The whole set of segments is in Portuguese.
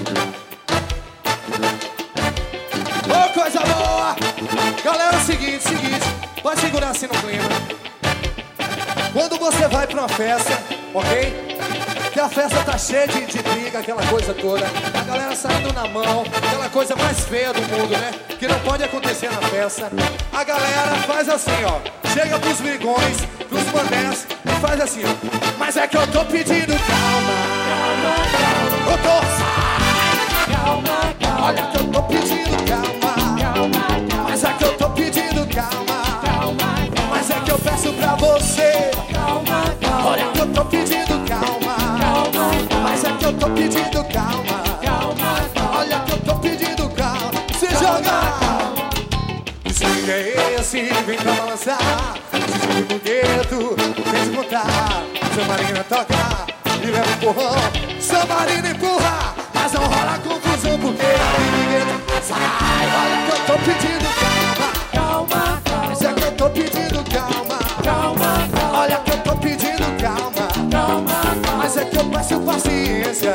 Ô, coisa boa! Galera, é o seguinte, pode segurar assim no clima. Quando você vai pra uma festa, ok? Que a festa tá cheia de briga, aquela coisa toda. A galera saindo na mão, aquela coisa mais feia do mundo, né? Que não pode acontecer na festa. A galera faz assim, ó. Chega pros brigões, pros manés e faz assim, ó. Mas é que eu tô pedindo calma. Eu tô... Calma. Olha que eu tô pedindo calma. Mas é que eu tô pedindo calma. Mas é que eu peço pra você. Olha que eu tô pedindo calma. Mas é que eu tô pedindo calma. Olha que eu tô pedindo calma. Se joga. O swing é esse, vem pra balançar. Se joga no dedo, vem desmontar. Samarina toca e leva um empurrão. Samarina empurra, mas não rola confusão porque ninguém sai. Olha que eu tô pedindo calma. Mas é que eu tô pedindo calma. Olha que eu tô pedindo calma. Mas é que eu peço paciência.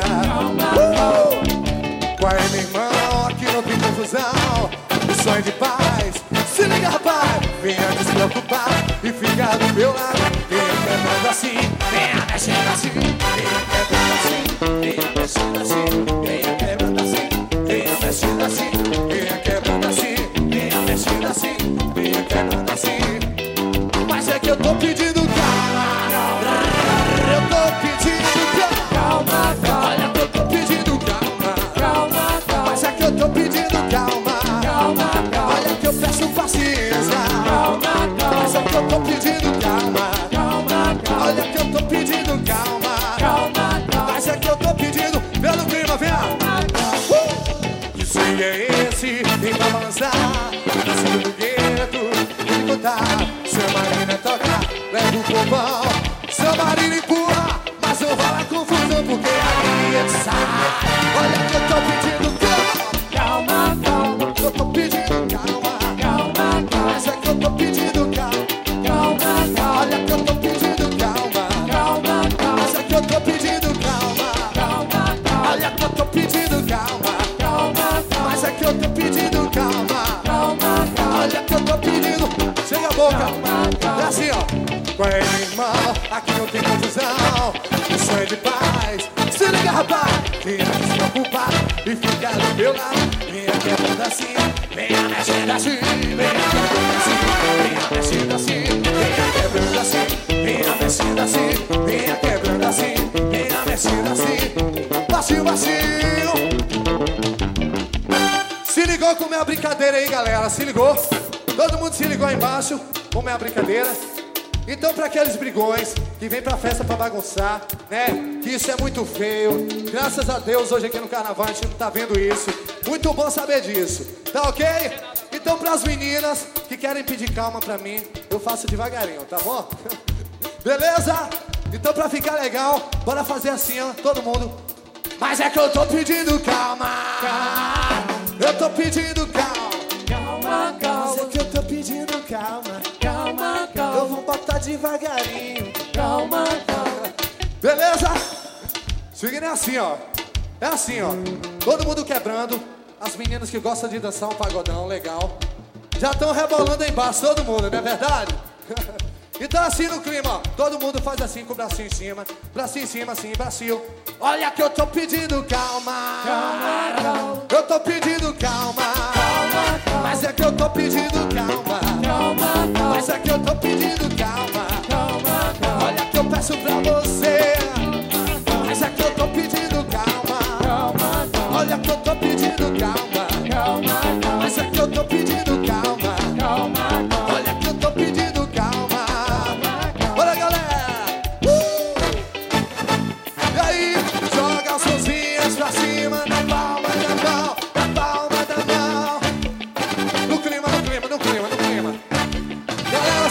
Qual é, meu irmão? Aqui não tem confusão. O sonho de paz. Se liga, rapaz. Venha despreocupar e ficar do meu lado. Venha quebrando assim, venha mexendo assim. Venha quebrando assim, venha mexendo assim. Venha quebrando assim, venha mexendo assim. Venha quebrando assim, venha mexendo assim. Venha quebrando assim. Mas é que eu tô pedindo calma. Eu tô pedindo calma. Olha que eu tô pedindo calma. Mas é que eu tô pedindo calma. Olha que eu peço paciência. Mas é que eu tô pedindo calma. Olha que eu tô pedindo calma. Mas é que eu tô pedindo pelo clima, vem. Que swing é esse? Vem pra balançar. Nascendo do gueto, vem contar. Samarina toca, leva o povão. Samarina empurra, mas não rola confusão porque a gente sai. Olha que eu tô pedindo calma. Eu tô pedindo calma. Mas é que eu tô pedindo calma. Olha que eu tô pedindo calma. Mas é que eu tô pedindo calma. Olha que eu tô pedindo calma. Mas é que eu tô pedindo calma. Olha que eu tô pedindo. Chega a boca. É assim, ó. Qual é, meu irmão? Aqui não tem confusão. O sonho é de paz. Se liga, rapaz. Venha se preocupar e ficar do meu lado. Venha quebrando assim, venha mexendo assim. Venha quebrando assim, venha mexendo assim. Venha quebrando assim, venha mexendo assim. Venha quebrando assim, venha mexendo assim. Bacio, bacio. Se ligou com minha brincadeira aí, galera? Se ligou? Todo mundo se ligou aí embaixo com minha brincadeira? Então, pra aqueles brigões que vêm pra festa pra bagunçar, né? Que isso é muito feio. Graças a Deus, hoje aqui no carnaval a gente não tá vendo isso. Muito bom saber disso. Tá ok? Então, pras meninas que querem pedir calma pra mim, eu faço devagarinho, tá bom? Beleza? Então, pra ficar legal, bora fazer assim, ó, todo mundo. Mas é que eu tô pedindo calma. Eu tô pedindo calma. Mas é que eu tô pedindo calma. Eu vou botar devagarinho. Calma. Beleza? Seguindo é assim, ó. É assim, ó. Todo mundo quebrando. As meninas que gostam de dançar um pagodão legal já estão rebolando aí embaixo, todo mundo, não é verdade? Então assim no clima, ó. Todo mundo faz assim com o bracinho em cima. Bracinho em cima, assim, bracinho. Olha que eu tô pedindo calma. Eu tô pedindo calma. Mas é que eu tô pedindo calma. Mas é que eu tô pedindo calma. Olha que eu peço pra você. Mas é que eu tô pedindo calma. Olha que eu tô pedindo calma. Mas é que eu tô pedindo calma. Olha que eu tô pedindo calma. Bora, galera! E aí, joga as mãozinhas pra cima na palma da mão. Na palma da mão. No clima. Galera,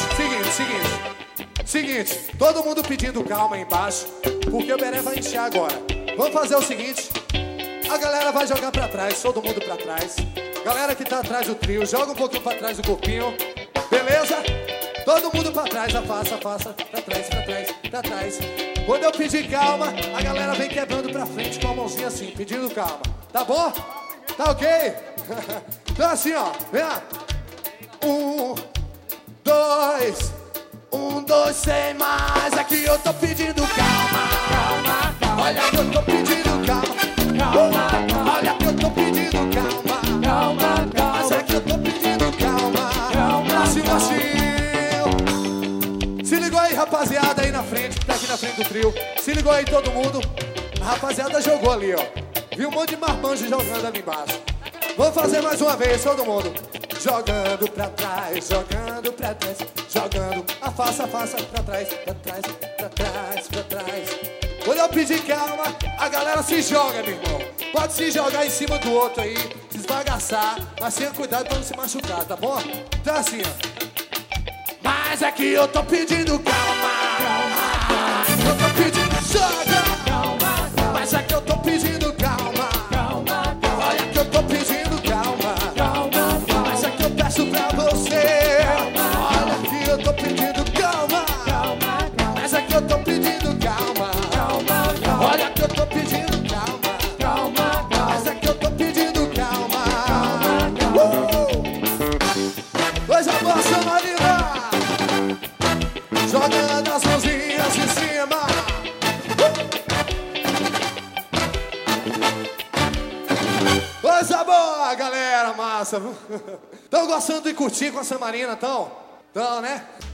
seguinte, todo mundo pedindo calma aí embaixo, porque o Beré vai encher agora. Vamos fazer o seguinte, a galera vai jogar pra trás, todo mundo pra trás. Galera que tá atrás do trio, joga um pouquinho pra trás do corpinho, beleza? Todo mundo pra trás, afasta, afasta. Pra trás, pra trás, pra trás. Quando eu pedir calma, a galera vem quebrando pra frente com a mãozinha assim, pedindo calma. Tá bom? Tá ok? Então assim, ó, vem lá. 1, 2, 1, 2, sem mais. Aqui eu tô pedindo calma. Calma, calma. Olha que eu tô pedindo calma. Calma, calma. Olha que eu tô pedindo calma. Calma, calma. Mas é que eu tô pedindo calma. Calma, assim, assim. Se ligou aí, rapaziada, aí na frente, que tá aqui na frente do trio. Se ligou aí todo mundo. A rapaziada jogou ali, ó. Viu um monte de marmanjo jogando ali embaixo. Vamos fazer mais uma vez, todo mundo. Jogando pra trás, jogando pra trás, jogando. Afasta, afasta, pra trás, pra trás, pra trás, pra trás. Quando eu pedir calma, a galera se joga, meu irmão. Pode se jogar em cima do outro aí, se esbagaçar, mas tenha cuidado pra não se machucar, tá bom? Então assim, ó. Mas é que eu tô pedindo calma. Eu tô pedindo joga. Mas é que eu tô pedindo calma. Olha que eu tô pedindo calma. Mas é que eu peço pra você. Olha que eu tô pedindo calma. Mas é que eu tô pedindo calma. Olha que eu tô pedindo calma. Mas é que eu tô pedindo calma. Coisa boa, Samarina. Jogando as mãozinhas em cima. Coisa boa, galera, massa. Estão gostando de curtir com a Samarina, então? Então, né?